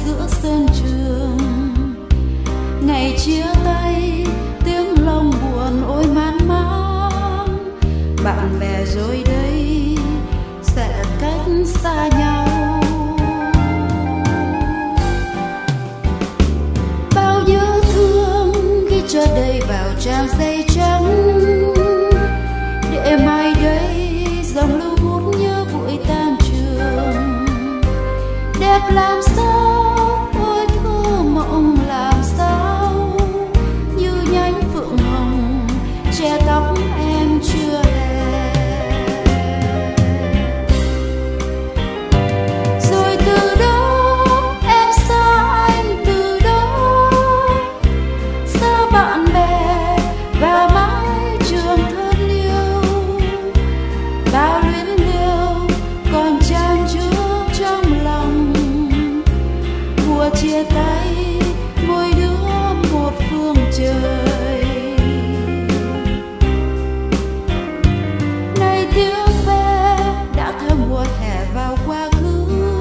giữa sân trường. Ngày chia tay tiếng lòng buồn ôi man máng, bạn bè rồi đây sẽ cách xa nhau. Bao nhớ thương khi cho đầy vào trang giấy trắng, để mai đây dòng lưu bút nhớ buổi tan trường. Đẹp làm sao ôi thơ mộng làm sao, như nhánh phượng hồng che tóc em chưa hè. Rồi từ đó em xa anh, từ đó xa bạn bè và mái trường thân yêu. Bao luyến liêu còn chan chứa trong lòng, mùa chia tay mỗi đứa một phương trời. Nay tiếng ve đã theo mùa hè vào quá khứ,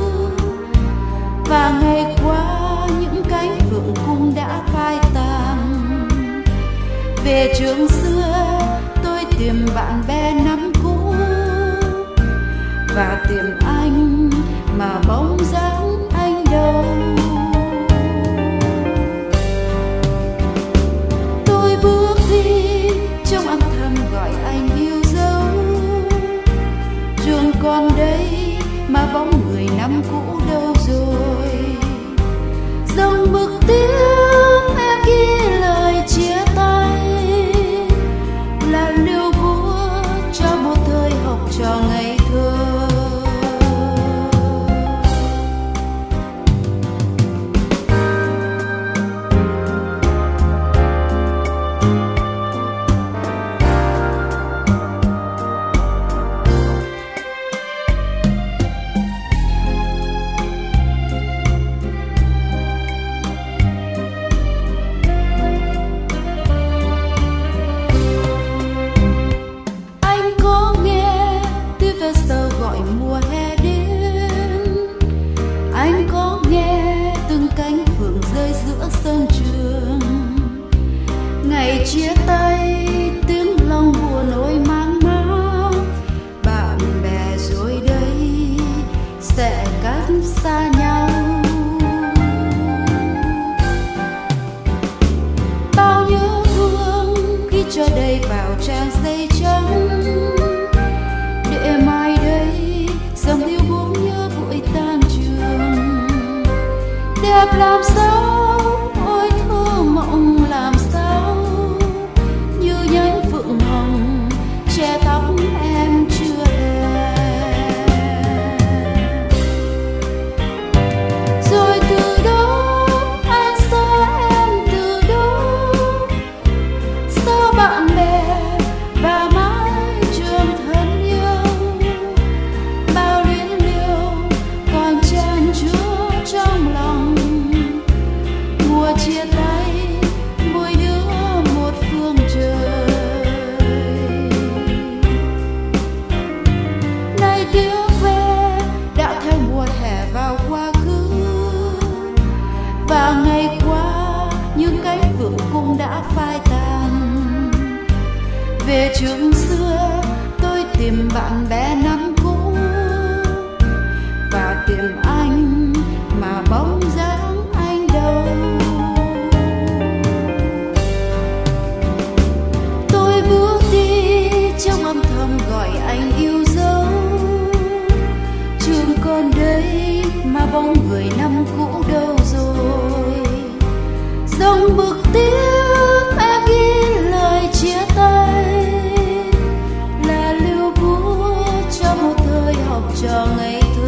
và ngày qua những cánh phượng cung đã phai tàn. Về trường xưa tôi tìm bạn bè năm cũ, và tìm anh mà bóng dáng anh đâu. Tôi bước đi trong âm thầm gọi anh yêu dấu. Trường còn đây mà bóng người năm cũ đâu rồi. Dòng bực tiếng em ghi lời chia tay, là liêu búa cho một thời học trò ngây thơ. Mùa hè đến, anh có nghe từng cánh phượng rơi giữa sân trường. Ngày chia tay tiếng lòng buồn ôi man máng, bạn bè rồi đây sẽ cách xa nhau. Bao nhớ thương khi cho đầy vào trang giấy trắng, để mai đây dòng yêu buông nhớ buổi tan trường. Đẹp làm sao ôi thơ mộng làm sao, như nhánh phượng hồng che tóc em chưa hè. Rồi từ đó anh xa em, từ đó xa bạn bè và mái trường thân yêu. Bao luyến liêu còn chan chứa trong lòng, mùa chia tay mỗi đứa một phương trời. Nay tiếng ve đã theo mùa hè vào quá khứ, và ngày qua những cánh phượng cung đã phai tàn. Về trường xưa tôi tìm bạn bè năm cũ, và tìm anh mà bóng dáng anh đâu. Tôi bước đi trong âm thầm gọi anh yêu dấu. Trường còn đây mà bóng người năm cũ đâu rồi. Dòng bực tiếng em ghi lời chia tay, là lưu búa cho một thời học trò ngây thơ.